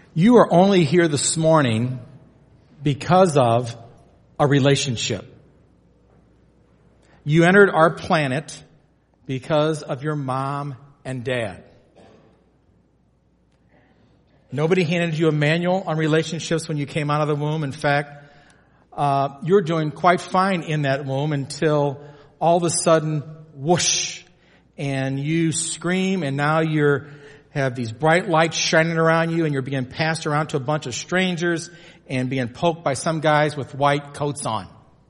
You are only here this morning because of a relationship. You entered our planet because of your mom and dad. Nobody handed you a manual on relationships when you came out of the womb. In fact, you're doing quite fine in that womb until all of a sudden, whoosh, and you scream, and now you have these bright lights shining around you, and you're being passed around to a bunch of strangers and being poked by some guys with white coats on.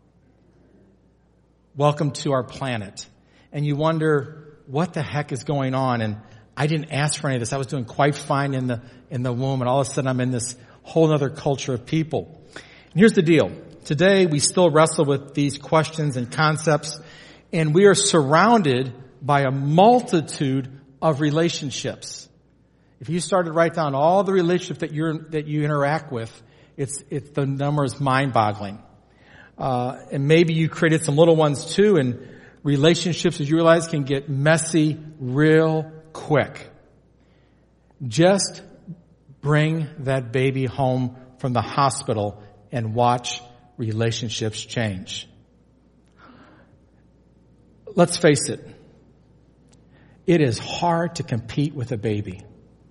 Welcome to our planet. And you wonder, what the heck is going on? And I didn't ask for any of this. I was doing quite fine in the womb, and all of a sudden I'm in this whole other culture of people. And here's the deal. Today we still wrestle with these questions and concepts, and we are surrounded by a multitude of relationships. If you started to write down all the relationships that you interact with, it's the number is mind-boggling. And maybe you created some little ones too, and relationships, as you realize, can get messy real quick. Just bring that baby home from the hospital and watch relationships change. Let's face it. It is hard to compete with a baby.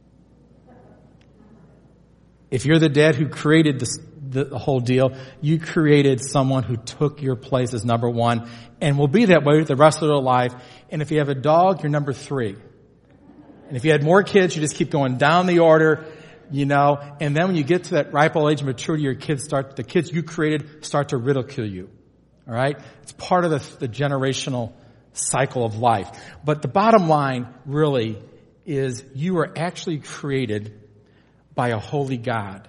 If you're the dad who created the whole deal, you created someone who took your place as number one and will be that way the rest of their life. And if you have a dog, you're number 3. And if you had more kids, you just keep going down the order, and then when you get to that ripe old age of maturity, the kids you created start to ridicule you. All right? It's part of the generational cycle of life. But the bottom line really is you are actually created by a holy God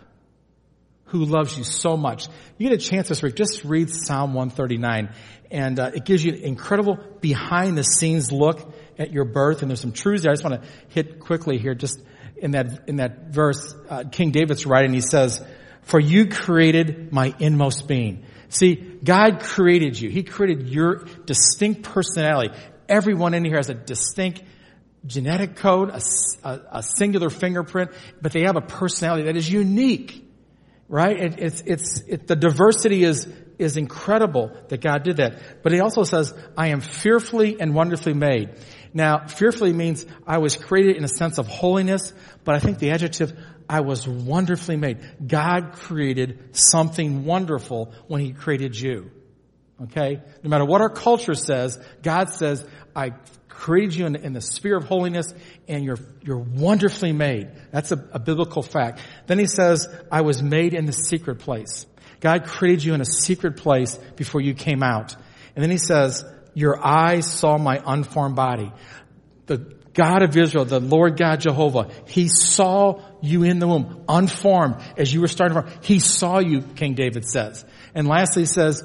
who loves you so much. You get a chance this week, just read Psalm 139, and it gives you an incredible behind-the-scenes look at your birth, and there's some truths there. I just want to hit quickly here, just in that verse. King David's writing, he says, "For you created my inmost being." See, God created you. He created your distinct personality. Everyone in here has a distinct genetic code, a singular fingerprint, but they have a personality that is unique. Right? The diversity is incredible that God did that. But he also says, I am fearfully and wonderfully made. Now, fearfully means I was created in a sense of holiness, but I think the adjective, I was wonderfully made. God created something wonderful when he created you. Okay? No matter what our culture says, God says, I created you in the sphere of holiness, and you're wonderfully made. That's a biblical fact. Then he says, I was made in the secret place. God created you in a secret place before you came out. And then he says, your eyes saw my unformed body. The God of Israel, the Lord God Jehovah, he saw you in the womb, unformed, as you were starting to form. He saw you, King David says. And lastly, he says,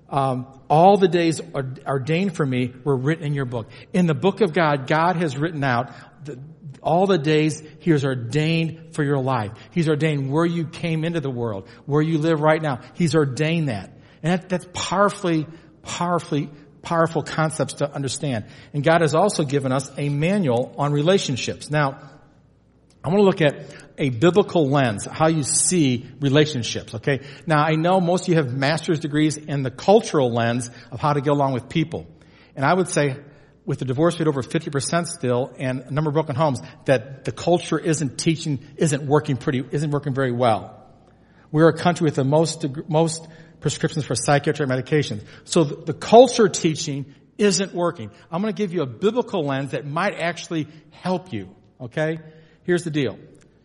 all the days ordained for me were written in your book. In the book of God, God has written out all the days he has ordained for your life. He's ordained where you came into the world, where you live right now. He's ordained that. And that's powerful concepts to understand. And God has also given us a manual on relationships. Now, I want to look at a biblical lens, how you see relationships, okay? Now, I know most of you have master's degrees in the cultural lens of how to get along with people. And I would say, with the divorce rate over 50% still and a number of broken homes, that the culture isn't working very well. We're a country with the most prescriptions for psychiatric medications. So the culture teaching isn't working. I'm going to give you a biblical lens that might actually help you, okay? Here's the deal.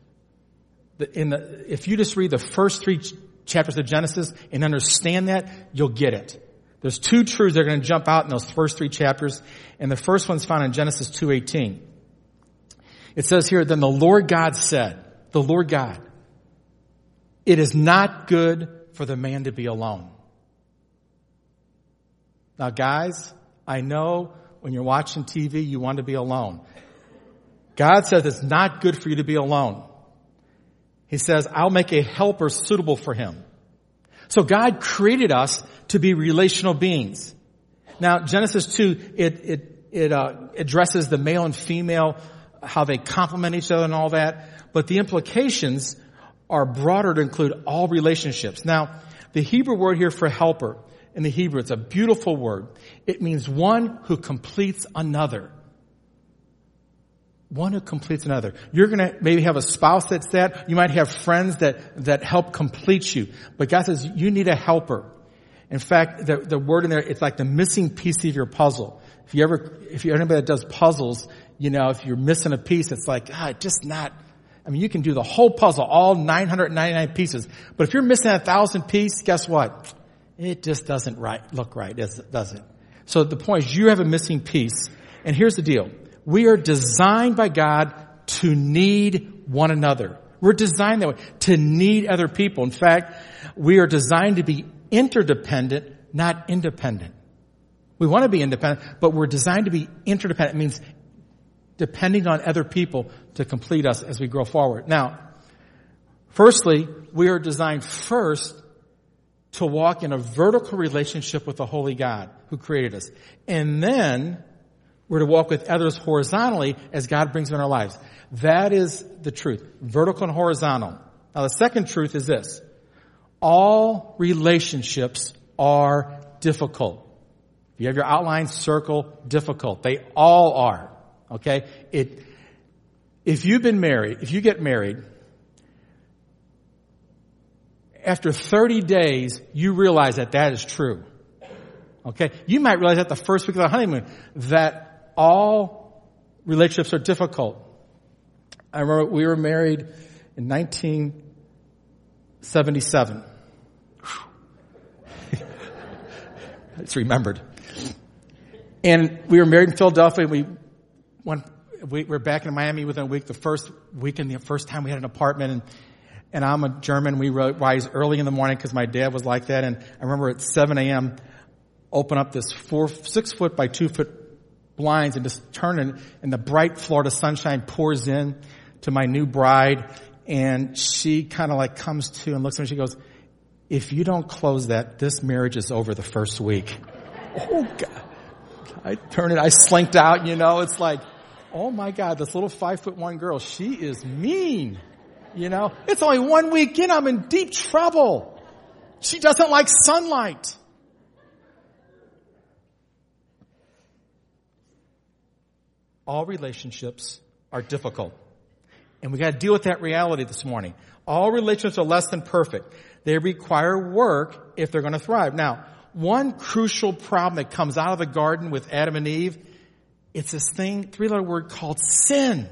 If you just read the first 3 chapters of Genesis and understand that, you'll get it. There's 2 truths that are going to jump out in those first 3 chapters, and the first one's found in Genesis 2:18. It says here, then the Lord God said, the Lord God, it is not good for the man to be alone. Now, guys, I know when you're watching TV, you want to be alone. God says it's not good for you to be alone. He says, I'll make a helper suitable for him. So God created us to be relational beings. Now, Genesis 2, it addresses the male and female, how they complement each other and all that. But the implications are broader to include all relationships. Now, the Hebrew word here for helper, in the Hebrew, it's a beautiful word. It means one who completes another. One who completes another. You're going to maybe have a spouse that's that. You might have friends that help complete you. But God says you need a helper. In fact, the word in there, it's like the missing piece of your puzzle. If you're anybody that does puzzles, if you're missing a piece, it's like, you can do the whole puzzle, all 999 pieces. But if you're missing 1,000 pieces, guess what? It just doesn't look right, does it? So the point is you have a missing piece. And here's the deal. We are designed by God to need one another. We're designed that way, to need other people. In fact, we are designed to be interdependent, not independent. We want to be independent, but we're designed to be interdependent. It means depending on other people to complete us as we grow forward. Now, firstly, we are designed first to walk in a vertical relationship with the Holy God who created us. And then we're to walk with others horizontally as God brings them in our lives. That is the truth. Vertical and horizontal. Now the second truth is this. All relationships are difficult. If you have your outline, circle, difficult. They all are. Okay? If you get married, after 30 days, you realize that is true. Okay? You might realize that the first week of the honeymoon, that all relationships are difficult. I remember we were married in 1977. I just remembered. And we were married in Philadelphia. We were back in Miami within a week. The first time we had an apartment, and I'm a German. We rise early in the morning because my dad was like that. And I remember at 7 a.m. open up this 6 foot by 2 foot blinds and just turn and the bright Florida sunshine pours in to my new bride. And she kind of like comes to and looks at me and she goes, "If you don't close that, this marriage is over the first week." Oh God. I slinked out, it's like, oh my God, this little 5'1" girl, she is mean. It's only 1 week in, I'm in deep trouble. She doesn't like sunlight. All relationships are difficult. And we got to deal with that reality this morning. All relationships are less than perfect. They require work if they're going to thrive. Now, one crucial problem that comes out of the garden with Adam and Eve, it's this thing, 3-letter word called sin.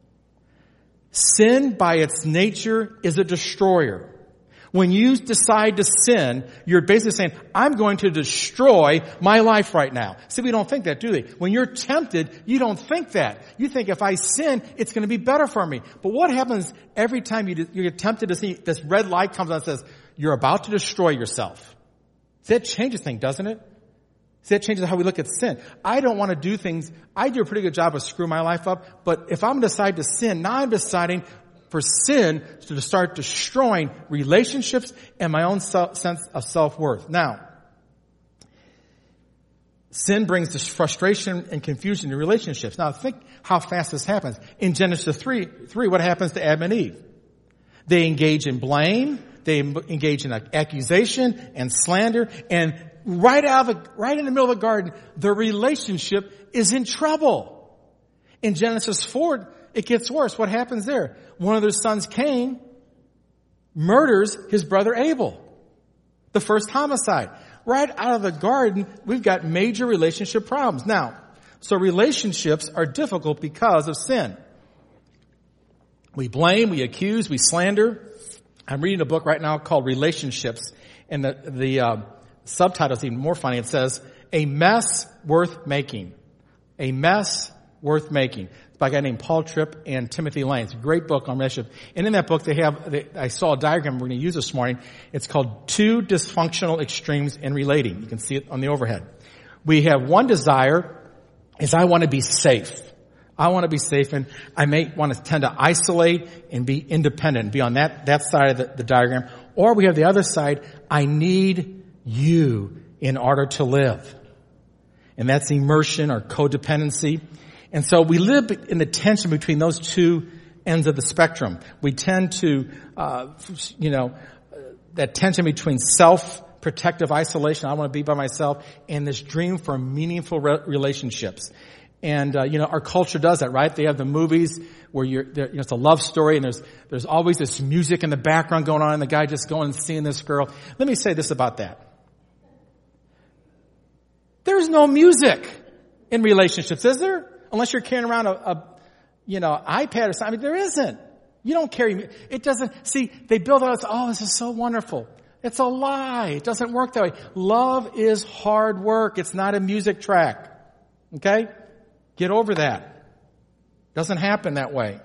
Sin, by its nature, is a destroyer. When you decide to sin, you're basically saying, I'm going to destroy my life right now. See, we don't think that, do they? When you're tempted, you don't think that. You think if I sin, it's going to be better for me. But what happens every time you get tempted to see this red light comes on and says, you're about to destroy yourself? See, that changes things, doesn't it? See, that changes how we look at sin. I don't want to do things. I do a pretty good job of screwing my life up. But if I'm going to decide to sin, now I'm deciding for sin to start destroying relationships and my own sense of self-worth. Now, sin brings this frustration and confusion in relationships. Now, think how fast this happens. In Genesis 3, what happens to Adam and Eve? They engage in blame. They engage in accusation and slander. And right in the middle of the garden, their relationship is in trouble. In Genesis 4, it gets worse. What happens there? One of their sons, Cain, murders his brother Abel. The first homicide. Right out of the garden, we've got major relationship problems. Now, so relationships are difficult because of sin. We blame, we accuse, we slander. I'm reading a book right now called Relationships, and the subtitle is even more funny. It says, A Mess Worth Making. A Mess Worth Making. It's by a guy named Paul Tripp and Timothy Lane. It's a great book on relationship. And in that book, I saw a diagram we're going to use this morning. It's called Two Dysfunctional Extremes in Relating. You can see it on the overhead. We have one desire is I want to be safe. I want to be safe, and I may want to tend to isolate and be independent, be on that side of the diagram. Or we have the other side, I need you in order to live. And that's immersion or codependency. And so we live in the tension between those two ends of the spectrum. We tend to, that tension between self-protective isolation, I want to be by myself, and this dream for meaningful relationships. And, our culture does that, right? They have the movies where it's a love story and there's always this music in the background going on and the guy just going and seeing this girl. Let me say this about that. There's no music in relationships, is there? Unless you're carrying around iPad or something. I mean, there isn't. You don't carry, it doesn't, see, they build out, this is so wonderful. It's a lie. It doesn't work that way. Love is hard work. It's not a music track. Okay? Get over that. Doesn't happen that way.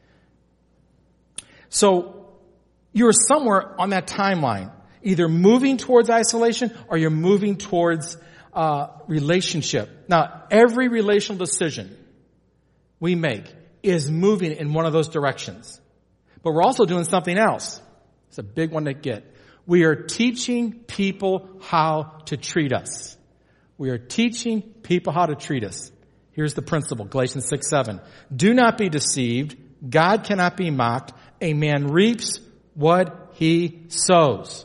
So, you're somewhere on that timeline, either moving towards isolation or you're moving towards relationship. Now, every relational decision we make is moving in one of those directions. But we're also doing something else. It's a big one to get. We are teaching people how to treat us. We are teaching people how to treat us. Here's the principle, Galatians 6:7. Do not be deceived. God cannot be mocked. A man reaps what he sows.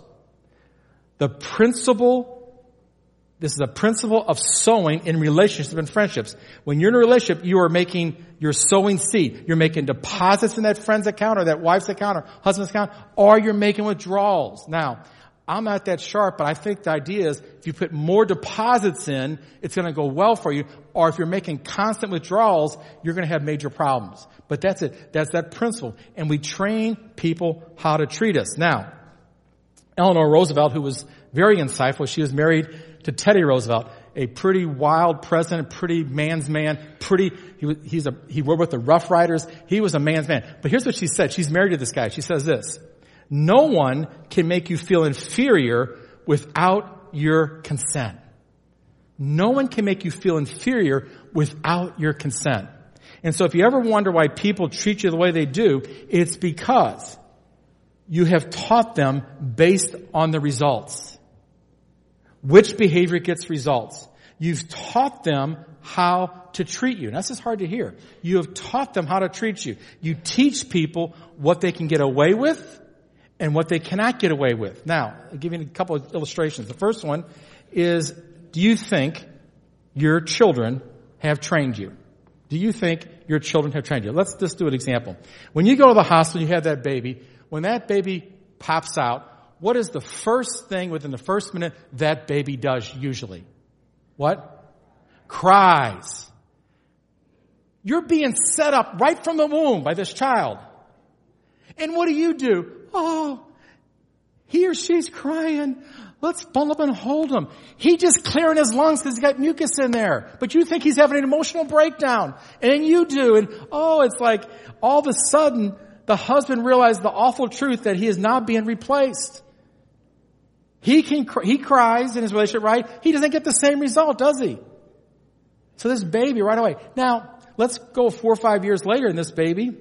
This is a principle of sowing in relationships and friendships. When you're in a relationship, you're sowing seed. You're making deposits in that friend's account or that wife's account or husband's account, or you're making withdrawals. Now, I'm not that sharp, but I think the idea is if you put more deposits in, it's going to go well for you. Or if you're making constant withdrawals, you're going to have major problems. But that's it. That's that principle. And we train people how to treat us. Now, Eleanor Roosevelt, who was very insightful, she was married to Teddy Roosevelt, a pretty wild president, pretty man's man, he worked with the Rough Riders. He was a man's man. But here's what she said. She's married to this guy. She says this: no one can make you feel inferior without your consent. No one can make you feel inferior without your consent. And so if you ever wonder why people treat you the way they do, it's because you have taught them based on the results. Which behavior gets results? You've taught them how to treat you. And that's just hard to hear. You have taught them how to treat you. You teach people what they can get away with and what they cannot get away with. Now, I'll give you a couple of illustrations. The first one is, do you think your children have trained you? Do you think your children have trained you? Let's just do an example. When you go to the hospital, you have that baby. When that baby pops out, what is the first thing within the first minute that baby does usually? What? Cries. You're being set up right from the womb by this child. And what do? Oh, he or she's crying. Let's bundle up and hold him. He just clearing his lungs because he's got mucus in there. But you think he's having an emotional breakdown. And you do. And it's like all of a sudden the husband realized the awful truth that he is now being replaced. He cries in his relationship, right? He doesn't get the same result, does he? So this baby right away. Now, let's go 4 or 5 years later in this baby.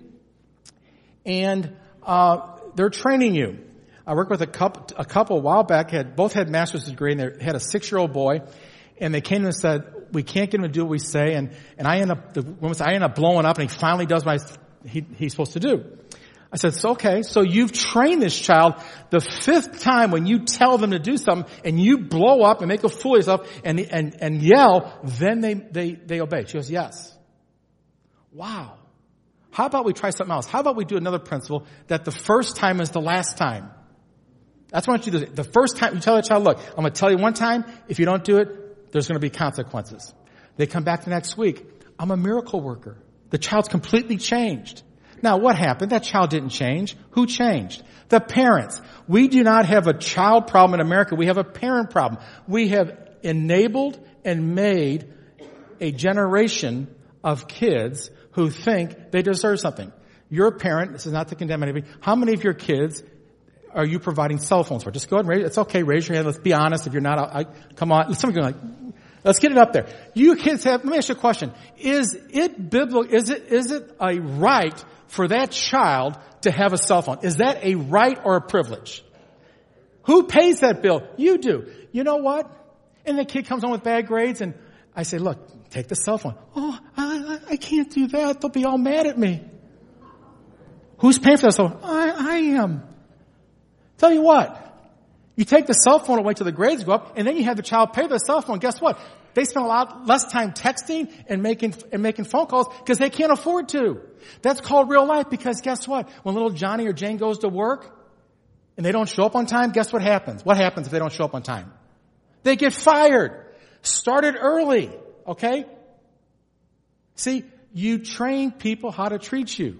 And, they're training you. I worked with a couple a while back, both had master's degree, and they had a 6-year-old boy. And they came and said, we can't get him to do what we say. And I end up blowing up, and he finally does what he's supposed to do. I said, it's okay. So you've trained this child. The 5th time when you tell them to do something and you blow up and make a fool of yourself and yell, then they obey. She goes, yes. Wow. How about we try something else? How about we do another principle that the first time is the last time? That's what I want you to do. The first time you tell the child, look, I'm going to tell you one time. If you don't do it, there's going to be consequences. They come back the next week. I'm a miracle worker. The child's completely changed. Now, what happened? That child didn't change. Who changed? The parents. We do not have a child problem in America. We have a parent problem. We have enabled and made a generation of kids who think they deserve something. You're a parent. This is not to condemn anybody. How many of your kids are you providing cell phones for? Just go ahead and raise it. It's okay. Raise your hand. Let's be honest. If you're not, come on. Somebody like, let's get it up there. You kids let me ask you a question. Is it biblical? Is it a right for that child to have a cell phone? Is that a right or a privilege? Who pays that bill? You do. You know what? And the kid comes home with bad grades, and I say, look, take the cell phone. Oh, I can't do that. They'll be all mad at me. Who's paying for that cell phone? I am. Tell you what. You take the cell phone away till the grades go up, and then you have the child pay for the cell phone. Guess what? They spend a lot less time texting and making phone calls because they can't afford to. That's called real life, because guess what? When little Johnny or Jane goes to work and they don't show up on time, guess what happens? What happens if they don't show up on time? They get fired. Started early. Okay? See, you train people how to treat you.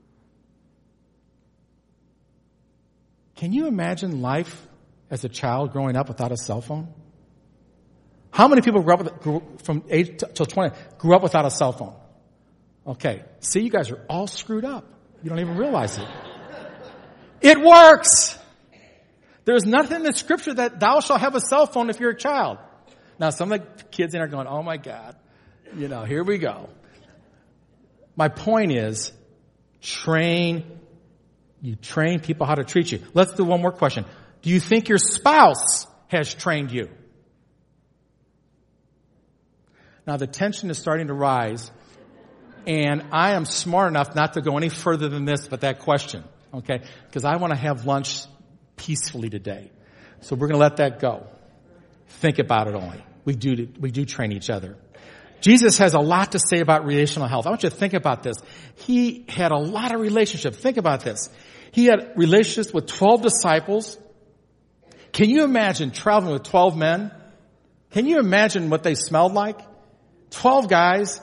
Can you imagine life as a child growing up without a cell phone? How many people from age till 20 grew up without a cell phone? Okay. See, you guys are all screwed up. You don't even realize it. It works. There's nothing in the scripture that thou shalt have a cell phone if you're a child. Now, some of the kids in are going, oh my God, here we go. My point is, you train people how to treat you. Let's do one more question. Do you think your spouse has trained you? Now, the tension is starting to rise, and I am smart enough not to go any further than this but that question, okay? Because I want to have lunch peacefully today. So we're going to let that go. Think about it only. We do train each other. Jesus has a lot to say about relational health. I want you to think about this. He had a lot of relationships. Think about this. He had relationships with 12 disciples. Can you imagine traveling with 12 men? Can you imagine what they smelled like? 12 guys.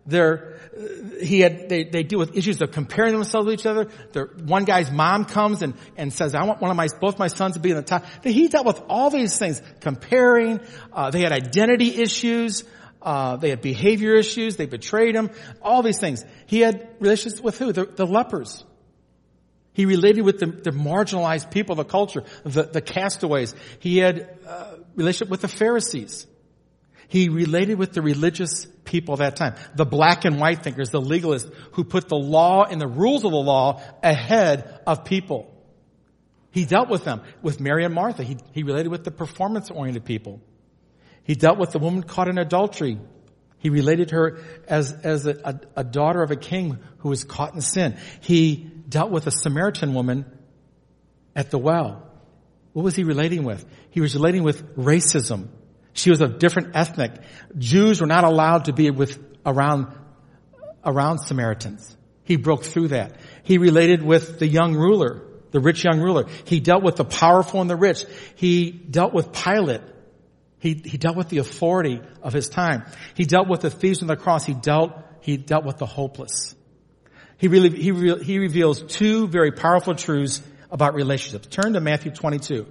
They deal with issues of comparing themselves to each other. One guy's mom comes and says, I want both my sons to be in the top. He dealt with all these things, comparing. They had identity issues. They had behavior issues. They betrayed him. All these things. He had relationships with who? The lepers. He related with the marginalized people of the culture, the castaways. He had relationship with the Pharisees. He related with the religious people of that time, the black and white thinkers, the legalists who put the law and the rules of the law ahead of people. He dealt with them. With Mary and Martha, he related with the performance-oriented people. He dealt with the woman caught in adultery. He related her as a daughter of a king who was caught in sin. He dealt with a Samaritan woman at the well. What was he relating with? He was relating with racism. She was of different ethnic. Jews were not allowed to be around Samaritans. He broke through that. He related with the young ruler, the rich young ruler. He dealt with the powerful and the rich. He dealt with Pilate. He dealt with the authority of his time. He dealt with the thieves on the cross. He dealt with the hopeless. He reveals two very powerful truths about relationships. Turn to Matthew 22.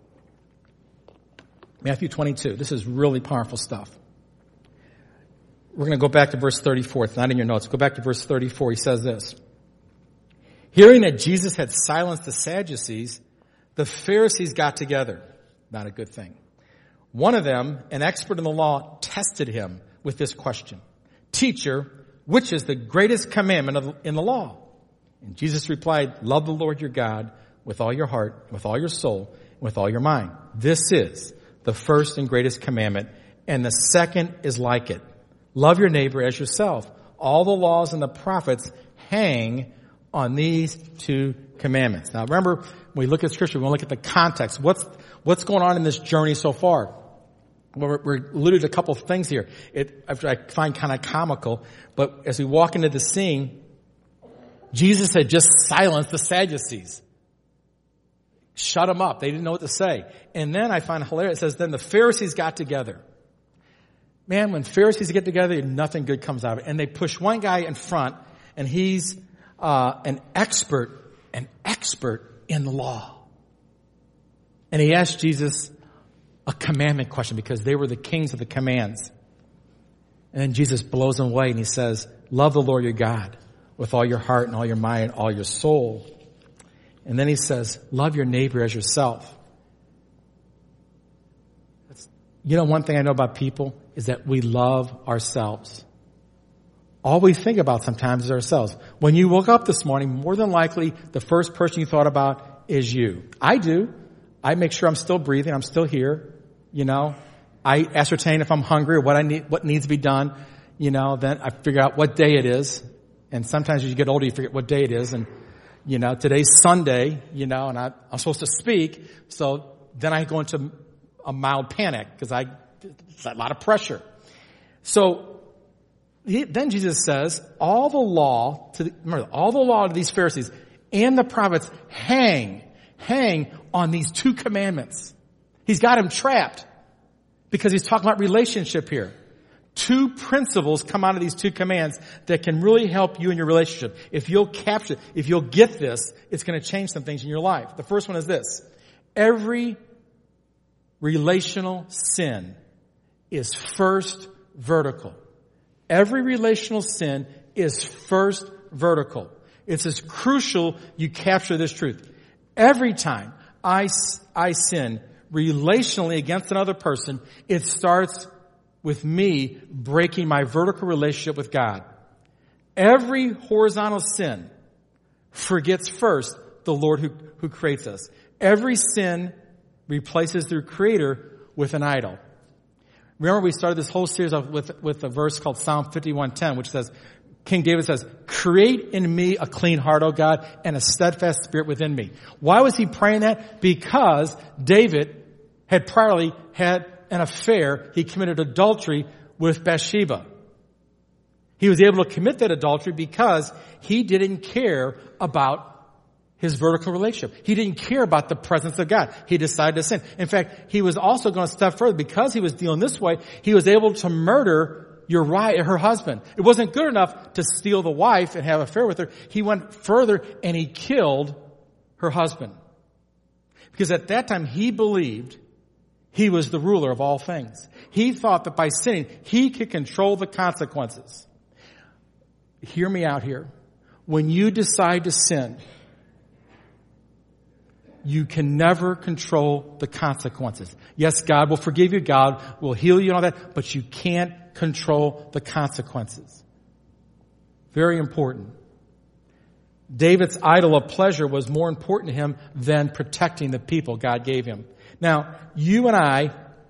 Matthew 22. This is really powerful stuff. We're going to go back to verse 34. It's not in your notes. Go back to verse 34. He says this. Hearing that Jesus had silenced the Sadducees, the Pharisees got together. Not a good thing. One of them, an expert in the law, tested him with this question. Teacher, which is the greatest commandment in the law? And Jesus replied, love the Lord your God with all your heart, with all your soul, and with all your mind. This is the first and greatest commandment, and the second is like it. Love your neighbor as yourself. All the laws and the prophets hang on these two commandments. Now remember, when we look at Scripture, we want to look at the context. What's going on in this journey so far? Well, we're alluded to a couple of things here. I find kind of comical, but as we walk into the scene, Jesus had just silenced the Sadducees. Shut them up. They didn't know what to say. And then I find it hilarious. It says, then the Pharisees got together. Man, when Pharisees get together, nothing good comes out of it. And they push one guy in front, and he's an expert in the law. And he asked Jesus a commandment question because they were the kings of the commands. And then Jesus blows them away and he says, love the Lord your God with all your heart and all your mind and all your soul. And then he says, love your neighbor as yourself. One thing I know about people is that we love ourselves. All we think about sometimes is ourselves. When you woke up this morning, more than likely, the first person you thought about is you. I do. I make sure I'm still breathing. I'm still here. I ascertain if I'm hungry or what needs to be done. Then I figure out what day it is. And sometimes as you get older, you forget what day it is. And, Today's Sunday, and I'm supposed to speak. So then I go into a mild panic because it's a lot of pressure. So then Jesus says, all the law to these Pharisees and the prophets hang on these two commandments. He's got them trapped because he's talking about relationship here. Two principles come out of these two commands that can really help you in your relationship. If you'll capture it, if you'll get this, it's going to change some things in your life. The first one is this. Every relational sin is first vertical. Every relational sin is first vertical. It's as crucial you capture this truth. Every time I sin relationally against another person, it starts with me breaking my vertical relationship with God. Every horizontal sin forgets first the Lord who creates us. Every sin replaces their creator with an idol. Remember, we started this whole series with a verse called Psalm 51:10, which says, King David says, create in me a clean heart, O God, and a steadfast spirit within me. Why was he praying that? Because David had priorly had an affair. He committed adultery with Bathsheba. He was able to commit that adultery because he didn't care about his vertical relationship. He didn't care about the presence of God. He decided to sin. In fact, he was also going to step further. Because he was dealing this way, he was able to murder Uriah, her husband. It wasn't good enough to steal the wife and have an affair with her. He went further and he killed her husband. Because at that time he believed he was the ruler of all things. He thought that by sinning, he could control the consequences. Hear me out here. When you decide to sin, you can never control the consequences. Yes, God will forgive you. God will heal you and all that, but you can't control the consequences. Very important. David's idol of pleasure was more important to him than protecting the people God gave him. Now, you and I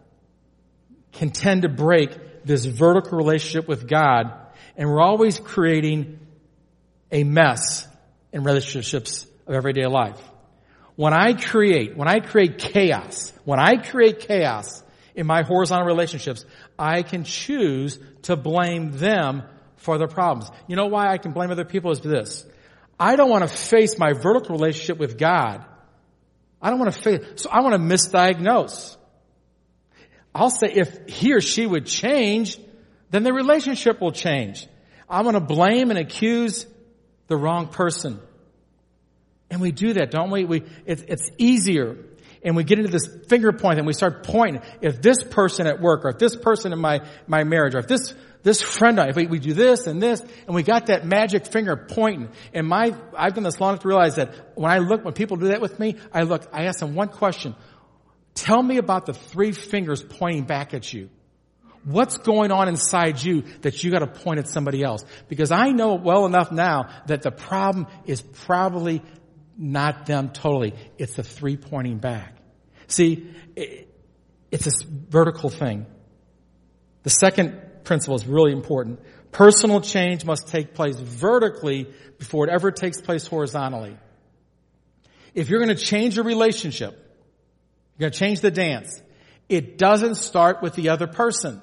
can tend to break this vertical relationship with God, and we're always creating a mess in relationships of everyday life. When I create chaos in my horizontal relationships, I can choose to blame them for their problems. You know why I can blame other people is this. I don't want to face my vertical relationship with God. I don't want to face, so I want to misdiagnose. I'll say if he or she would change, then the relationship will change. I want to blame and accuse the wrong person. And we do that, don't we? It's easier. And we get into this finger point and we start pointing. If this person at work, or if this person in my marriage, or if this friend, if we do this and this, and we got that magic finger pointing. And I've done this long enough to realize that when people do that with me, I ask them one question. Tell me about the three fingers pointing back at you. What's going on inside you that you got to point at somebody else? Because I know well enough now that the problem is probably not them totally. It's the three pointing back. See, it's this vertical thing. The second principle is really important. Personal change must take place vertically before it ever takes place horizontally. If you're going to change a relationship, you're going to change the dance, it doesn't start with the other person.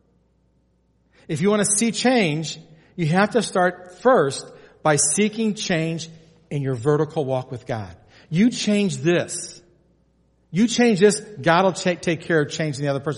If you want to see change, you have to start first by seeking change in your vertical walk with God. You change this. God will take care of changing the other person.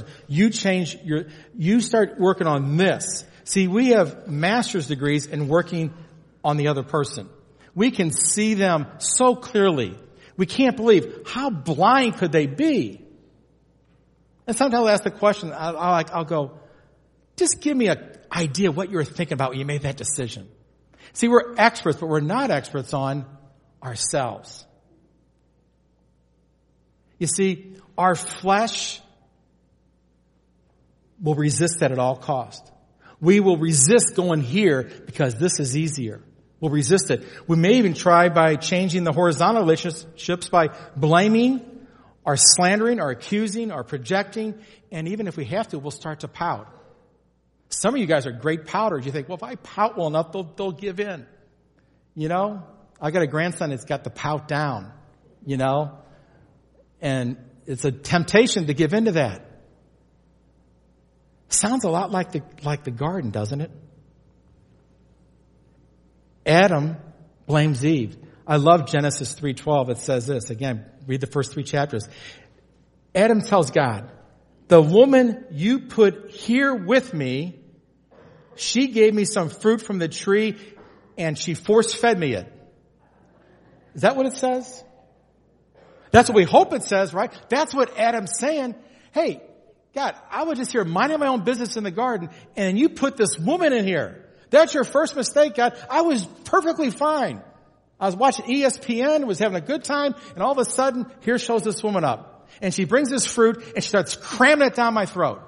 You start working on this. See, we have master's degrees in working on the other person. We can see them so clearly. We can't believe how blind could they be. And sometimes I'll ask the question, I'll go, just give me an idea what you were thinking about when you made that decision. See, we're experts, but we're not experts on ourselves. You see, our flesh will resist that at all cost. We will resist going here because this is easier. We'll resist it. We may even try by changing the horizontal relationships by blaming or slandering or accusing or projecting. And even if we have to, we'll start to pout. Some of you guys are great pouters. You think, well, if I pout well enough, they'll give in. You know? I got a grandson that's got the pout down, and it's a temptation to give into that. Sounds a lot like the garden, doesn't it? Adam blames Eve. I love Genesis 3:12. It says this. Again, read the first 3 chapters. Adam tells God, the woman you put here with me, she gave me some fruit from the tree and she force-fed me it. Is that what it says? That's what we hope it says, right? That's what Adam's saying. Hey, God, I was just here minding my own business in the garden, and you put this woman in here. That's your first mistake, God. I was perfectly fine. I was watching ESPN, was having a good time, and all of a sudden, here shows this woman up. And she brings this fruit, and she starts cramming it down my throat.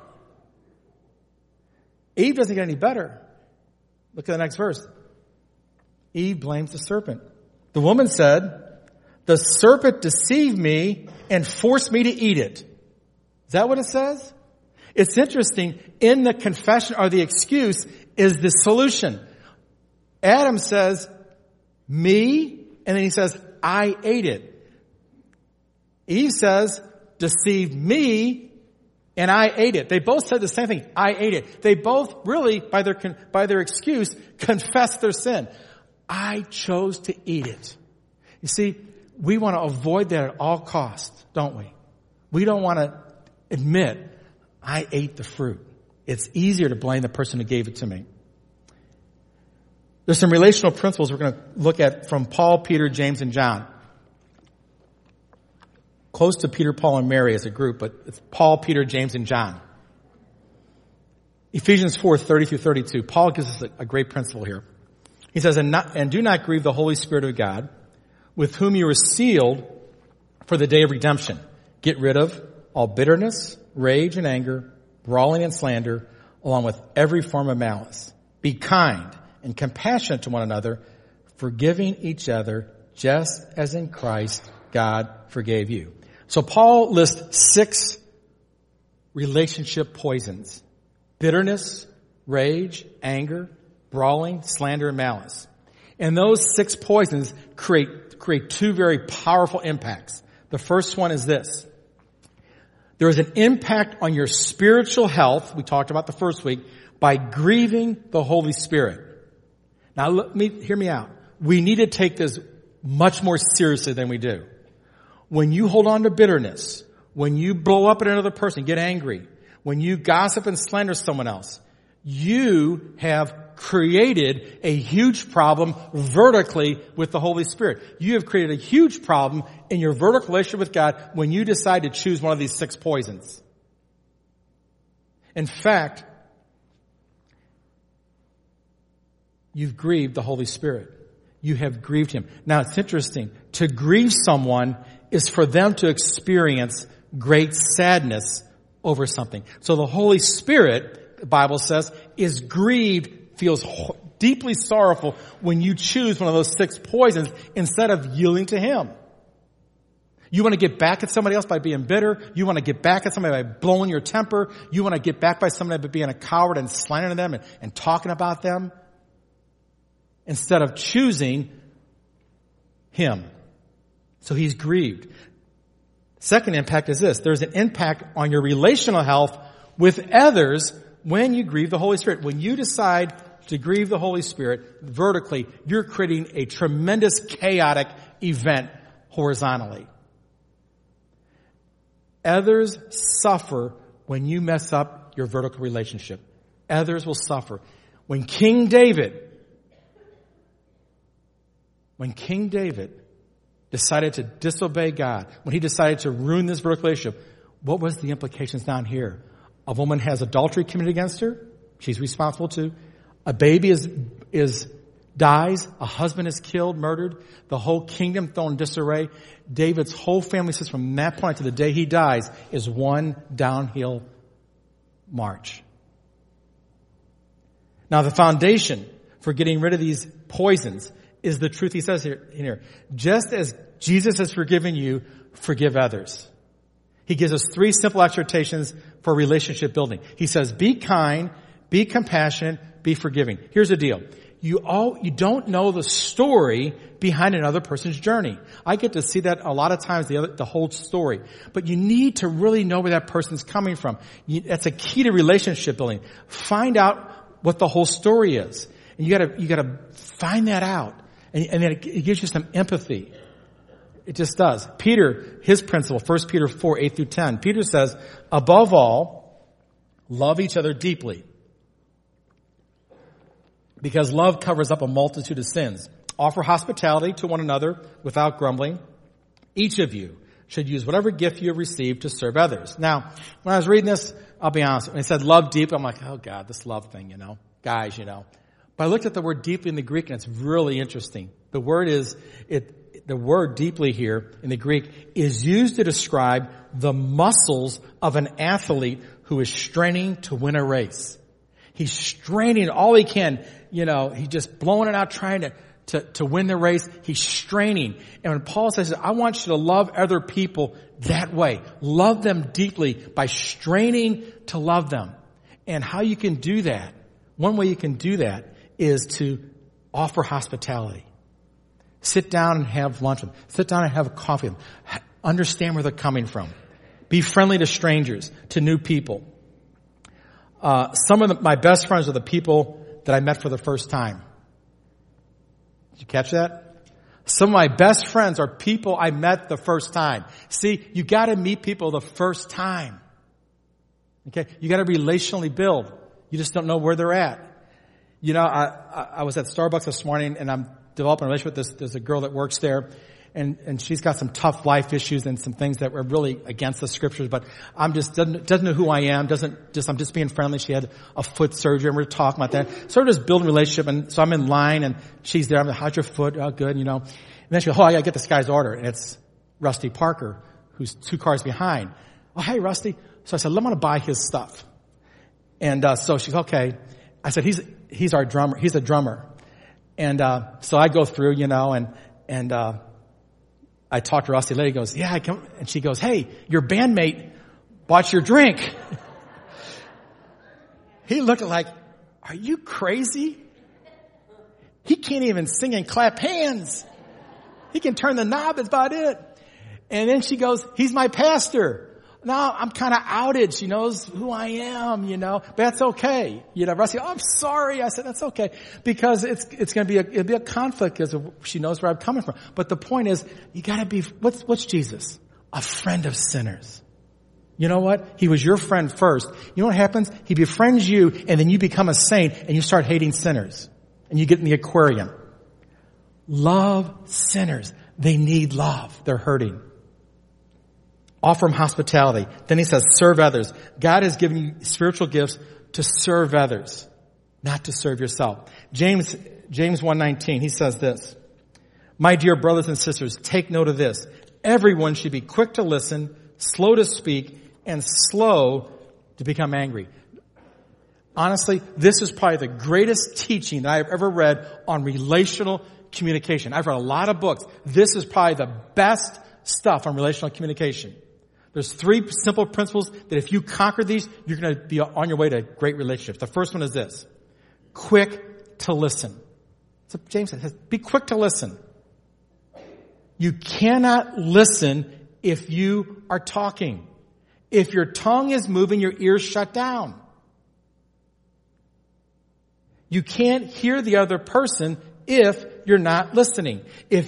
Eve doesn't get any better. Look at the next verse. Eve blames the serpent. The woman said, the serpent deceived me and forced me to eat it. Is that what it says? It's interesting. In the confession or the excuse is the solution. Adam says, me, and then he says, I ate it. Eve says, deceived me, and I ate it. They both said the same thing. I ate it. They both really, by their excuse, confessed their sin. I chose to eat it. You see, we want to avoid that at all costs, don't we? We don't want to admit, I ate the fruit. It's easier to blame the person who gave it to me. There's some relational principles we're going to look at from Paul, Peter, James, and John. Close to Peter, Paul, and Mary as a group, but it's Paul, Peter, James, and John. Ephesians 4:30-32. Paul gives us a great principle here. He says, and do not grieve the Holy Spirit of God, with whom you were sealed for the day of redemption. Get rid of all bitterness, rage, and anger, brawling and slander, along with every form of malice. Be kind and compassionate to one another, forgiving each other, just as in Christ God forgave you. So Paul lists 6 relationship poisons: bitterness, rage, anger, brawling, slander, and malice. And those 6 poisons create 2 very powerful impacts. The first one is this. There is an impact on your spiritual health, we talked about the first week, by grieving the Holy Spirit. Now, hear me out. We need to take this much more seriously than we do. When you hold on to bitterness, when you blow up at another person, get angry, when you gossip and slander someone else, you have created a huge problem vertically with the Holy Spirit. You have created a huge problem in your vertical relationship with God when you decide to choose one of these 6 poisons. In fact, you've grieved the Holy Spirit. You have grieved Him. Now, it's interesting. To grieve someone is for them to experience great sadness over something. So the Holy Spirit, the Bible says, is grieved, feels deeply sorrowful when you choose one of those 6 poisons instead of yielding to Him. You want to get back at somebody else by being bitter. You want to get back at somebody by blowing your temper. You want to get back by somebody by being a coward and slandering them and talking about them instead of choosing Him. So He's grieved. Second impact is this. There's an impact on your relational health with others when you grieve the Holy Spirit. When you decide to grieve the Holy Spirit vertically, you're creating a tremendous chaotic event horizontally. Others suffer when you mess up your vertical relationship. Others will suffer. When King David decided to disobey God, when he decided to ruin this vertical relationship, what was the implications down here? A woman has adultery committed against her. She's responsible too. A baby dies. A husband is killed, murdered. The whole kingdom thrown in disarray. David's whole family says from that point to the day he dies is one downhill march. Now the foundation for getting rid of these poisons is the truth he says here. Just as Jesus has forgiven you, forgive others. He gives us 3 simple exhortations for relationship building. He says, be kind, be compassionate, be forgiving. Here's the deal. You don't know the story behind another person's journey. I get to see that a lot of times, the whole story. But you need to really know where that person's coming from. That's a key to relationship building. Find out what the whole story is. And you gotta find that out. And then it gives you some empathy. It just does. Peter, his principle, 1 Peter 4, 8 through 10. Peter says, above all, love each other deeply, because love covers up a multitude of sins. Offer hospitality to one another without grumbling. Each of you should use whatever gift you have received to serve others. Now, when I was reading this, I'll be honest, when it said love deep, I'm like, oh God, this love thing, guys, But I looked at the word deeply in the Greek, and it's really interesting. The word deeply here in the Greek is used to describe the muscles of an athlete who is straining to win a race. He's straining all he can, he's just blowing it out trying to win the race. He's straining. And when Paul says, I want you to love other people that way. Love them deeply by straining to love them. And how you can do that, one way you can do that is to offer hospitality. Sit down and have lunch with them. Sit down and have coffee with them. Understand where they're coming from. Be friendly to strangers, to new people. Some of my best friends are the people that I met for the first time. Did you catch that? Some of my best friends are people I met the first time. See, you gotta meet people the first time. Okay? You gotta relationally build. You just don't know where they're at. I was at Starbucks this morning and I'm developing a relationship with this. There's a girl that works there, and she's got some tough life issues and some things that were really against the scriptures. But doesn't know who I am. I'm just being friendly. She had a foot surgery, and we're talking about that. Sort of just building a relationship. And so I'm in line, and she's there. I'm like, "How's your foot?" "Oh, good." And then she goes, "Oh, I gotta get this guy's order," and it's Rusty Parker, who's 2 cars behind. "Oh, hey, Rusty." So I said, "I'm gonna buy his stuff." And so she's okay. I said, "He's our drummer. He's a drummer." And so I go through, and I talk to Rusty. The lady goes, "Yeah, I come," and she goes, "Hey, your bandmate bought your drink." He looked like, "Are you crazy? He can't even sing and clap hands. He can turn the knob, that's about it." And then she goes, "He's my pastor." Now I'm kind of outed. She knows who I am, but that's okay. Rusty, "Oh, I'm sorry." I said, "That's okay." Because it'll be a conflict because she knows where I'm coming from. But the point is, you gotta be, what's Jesus? A friend of sinners. You know what? He was your friend first. You know what happens? He befriends you, and then you become a saint, and you start hating sinners. And you get in the aquarium. Love sinners. They need love. They're hurting. Offer them hospitality. Then he says, serve others. God has given you spiritual gifts to serve others, not to serve yourself. James 1:19, he says this, "My dear brothers and sisters, take note of this. Everyone should be quick to listen, slow to speak, and slow to become angry." Honestly, this is probably the greatest teaching that I have ever read on relational communication. I've read a lot of books. This is probably the best stuff on relational communication. There's 3 simple principles that if you conquer these, you're going to be on your way to great relationships. The first one is this: quick to listen. So James says, be quick to listen. You cannot listen if you are talking. If your tongue is moving, your ears shut down. You can't hear the other person if you're not listening.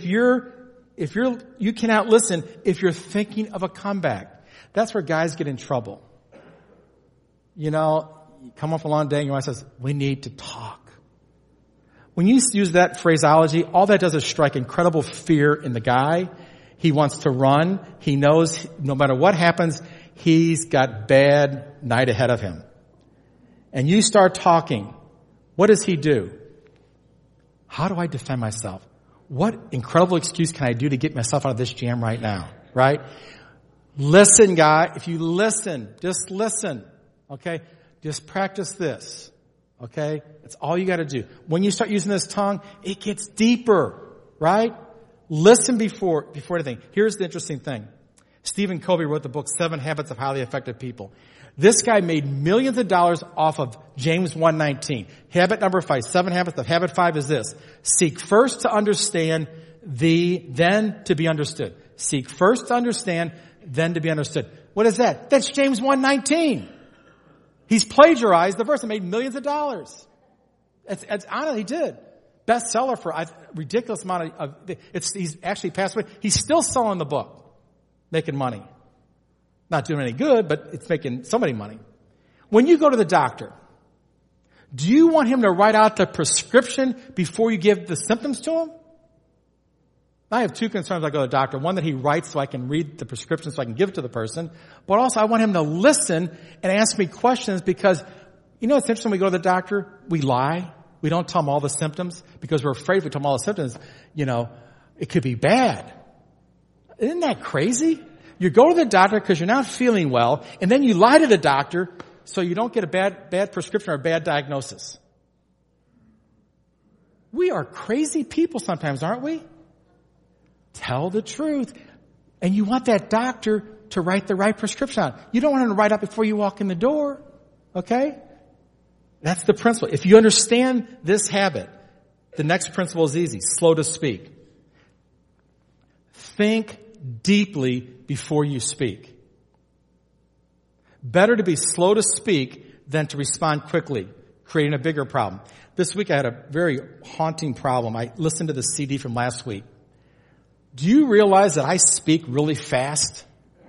You cannot listen if you're thinking of a comeback. That's where guys get in trouble. You come off a long day and your wife says, "We need to talk." When you use that phraseology, all that does is strike incredible fear in the guy. He wants to run. He knows no matter what happens, he's got bad night ahead of him. And you start talking. What does he do? How do I defend myself? What incredible excuse can I do to get myself out of this jam right now? Right? Listen, guy. If you listen, just listen. Okay? Just practice this. Okay? That's all you got to do. When you start using this tongue, it gets deeper. Right? Listen before anything. Here's the interesting thing. Stephen Covey wrote the book 7 Habits of Highly Effective People. This guy made millions of dollars off of James 1:19. Habit number 5, 7 habits of habit 5 is this. Seek first to understand then to be understood. Seek first to understand, then to be understood. What is that? That's James 1:19. He's plagiarized the verse and made millions of dollars. It's honest, he did. Bestseller for a ridiculous amount of, he's actually passed away. He's still selling the book, making money. Not doing any good, but it's making somebody money. When you go to the doctor, do you want him to write out the prescription before you give the symptoms to him? I have 2 concerns when I go to the doctor. One, that he writes so I can read the prescription so I can give it to the person. But also I want him to listen and ask me questions because, you know, it's interesting when we go to the doctor, we lie. We don't tell them all the symptoms because we're afraid if we tell them all the symptoms, you know, it could be bad. Isn't that crazy? You go to the doctor because you're not feeling well, and then you lie to the doctor so you don't get a bad prescription or a bad diagnosis. We are crazy people sometimes, aren't we? Tell the truth. And you want that doctor to write the right prescription out. You don't want him to write out before you walk in the door. Okay? That's the principle. If you understand this habit, the next principle is easy. Slow to speak. Think deeply before you speak. Better to be slow to speak than to respond quickly, creating a bigger problem. This week I had a very haunting problem. I listened to the CD from last week. Do you realize that I speak really fast?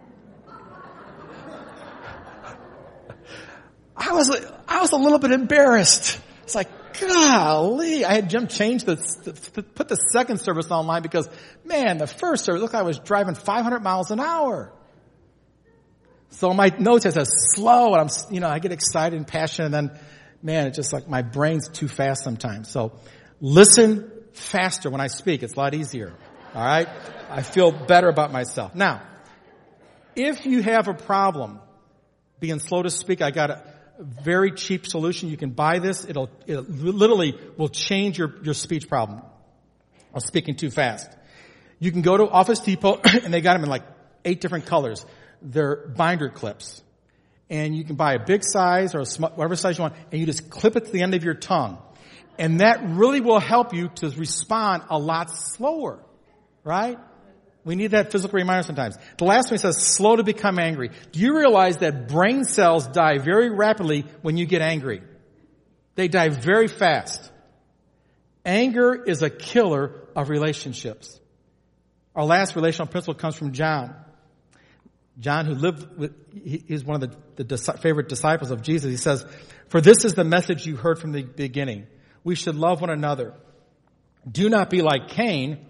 I was a little bit embarrassed. It's like, golly. I had Jim change put the second service online because, man, the first service, look, I was driving 500 miles an hour. So my notes it says slow, and I get excited and passionate, and then, man, it's just like my brain's too fast sometimes. So listen faster when I speak. It's a lot easier. All right? I feel better about myself. Now, if you have a problem being slow to speak, I got a very cheap solution. You can buy this. It literally will change your speech problem of speaking too fast. You can go to Office Depot, and they got them in like 8 different colors. They're binder clips. And you can buy a big size or whatever size you want, and you just clip it to the end of your tongue. And that really will help you to respond a lot slower. Right? We need that physical reminder sometimes. The last one says, slow to become angry. Do you realize that brain cells die very rapidly when you get angry? They die very fast. Anger is a killer of relationships. Our last relational principle comes from John. John, he's one of the favorite disciples of Jesus. He says, for this is the message you heard from the beginning. We should love one another. Do not be like Cain,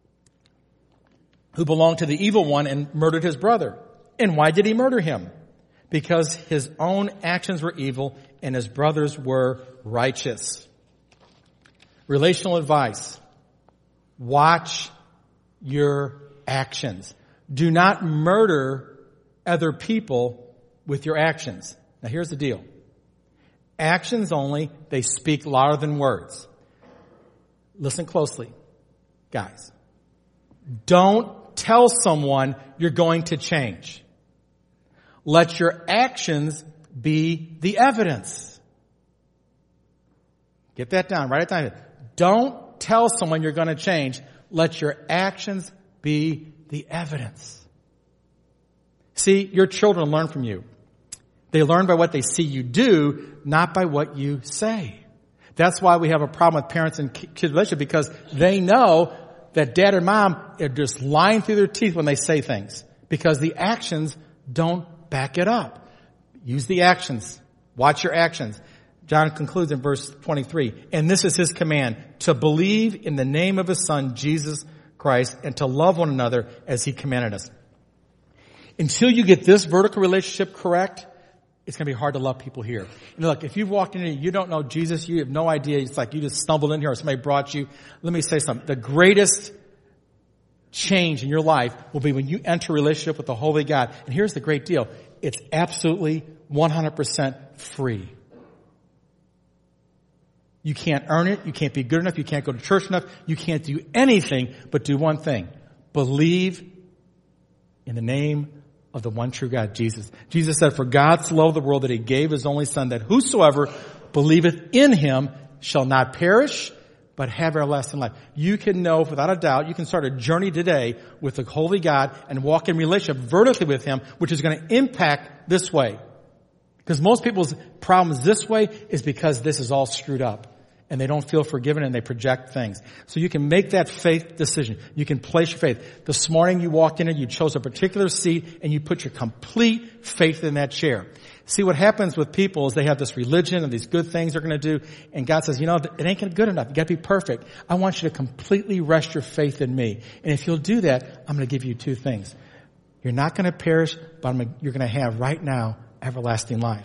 who belonged to the evil one and murdered his brother. And why did he murder him? Because his own actions were evil and his brothers were righteous. Relational advice. Watch your actions. Do not murder other people with your actions. Now here's the deal. Actions only, they speak louder than words. Listen closely, guys. Don't tell someone you're going to change. Let your actions be the evidence. Get that down. Write it down. Don't tell someone you're going to change. Let your actions be the evidence. See, your children learn from you. They learn by what they see you do, not by what you say. That's why we have a problem with parents and kids' relationship, because they know that dad and mom are just lying through their teeth when they say things, because the actions don't back it up. Use the actions. Watch your actions. John concludes in verse 23, and this is his command, to believe in the name of his son, Jesus Christ, and to love one another as he commanded us. Until you get this vertical relationship correct, it's going to be hard to love people here. And look, if you've walked in here, you don't know Jesus, you have no idea, it's like you just stumbled in here or somebody brought you. Let me say something. The greatest change in your life will be when you enter a relationship with the Holy God. And here's the great deal. It's absolutely 100% free. You can't earn it. You can't be good enough. You can't go to church enough. You can't do anything but do one thing. Believe in the name of the one true God, Jesus. Jesus said, for God so loved the world that he gave his only son, that whosoever believeth in him shall not perish, but have everlasting life. You can know without a doubt, you can start a journey today with the holy God and walk in relationship vertically with him, which is going to impact this way. Because most people's problems this way is because this is all screwed up. And they don't feel forgiven and they project things. So you can make that faith decision. You can place your faith. This morning you walked in and you chose a particular seat and you put your complete faith in that chair. See, what happens with people is they have this religion and these good things they're going to do. And God says, you know, it ain't good enough. You got to be perfect. I want you to completely rest your faith in me. And if you'll do that, I'm going to give you two things. You're not going to perish, but you're going to have right now everlasting life.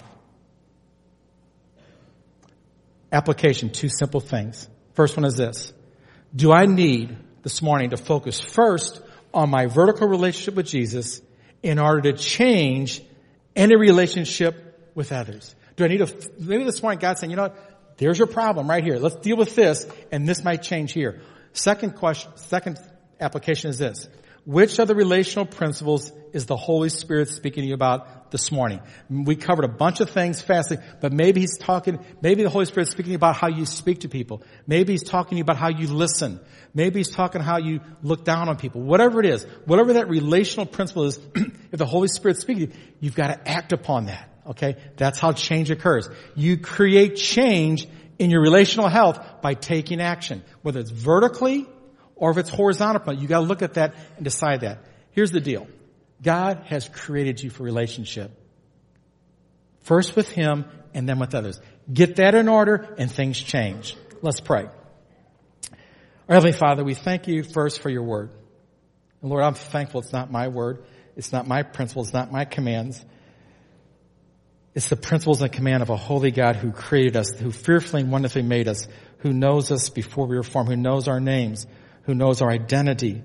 Application, two simple things. First one is this. Do I need this morning to focus first on my vertical relationship with Jesus in order to change any relationship with others? Do I need to, maybe this morning God's saying, you know what, there's your problem right here. Let's deal with this and this might change here. Second application is this. Which of the relational principles is the Holy Spirit speaking to you about this morning? We covered a bunch of things fastly, but maybe the Holy Spirit is speaking about how you speak to people. Maybe he's talking to you about how you listen. Maybe he's talking how you look down on people. Whatever it is, whatever that relational principle is, if the Holy Spirit's speaking to you, you've got to act upon that. Okay? That's how change occurs. You create change in your relational health by taking action, whether it's vertically or if it's horizontal. You got to look at that and decide that. Here's the deal. God has created you for relationship. First with him and then with others. Get that in order and things change. Let's pray. Our Heavenly Father, we thank you first for your word. And Lord, I'm thankful it's not my word. It's not my principles. It's not my commands. It's the principles and command of a holy God who created us, who fearfully and wonderfully made us, who knows us before we were formed, who knows our names, who knows our identity.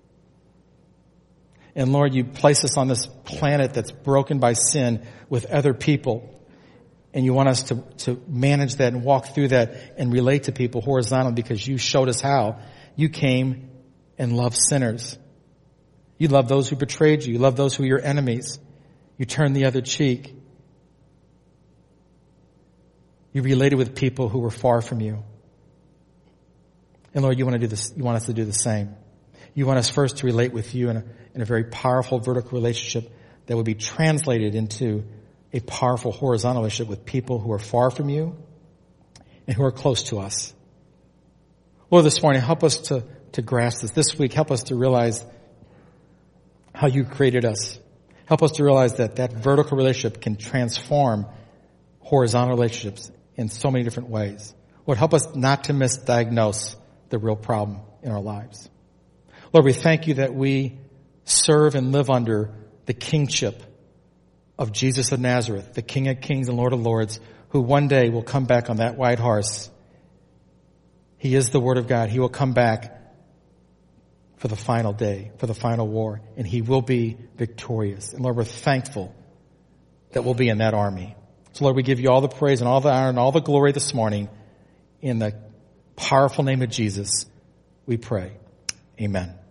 And Lord, you place us on this planet that's broken by sin with other people. And you want us to manage that and walk through that and relate to people horizontally because you showed us how. You came and loved sinners. You love those who betrayed you. You love those who are your enemies. You turned the other cheek. You related with people who were far from you. And Lord, you want to do this. You want us to do the same. You want us first to relate with you in a very powerful vertical relationship that would be translated into a powerful horizontal relationship with people who are far from you and who are close to us. Lord, this morning, help us to grasp this. This week, help us to realize how you created us. Help us to realize that vertical relationship can transform horizontal relationships in so many different ways. Lord, help us not to misdiagnose the real problem in our lives. Lord, we thank you that we serve and live under the kingship of Jesus of Nazareth, the King of Kings and Lord of Lords, who one day will come back on that white horse. He is the Word of God. He will come back for the final day, for the final war, and he will be victorious. And Lord, we're thankful that we'll be in that army. So Lord, we give you all the praise and all the honor and all the glory this morning. In the powerful name of Jesus, we pray. Amen.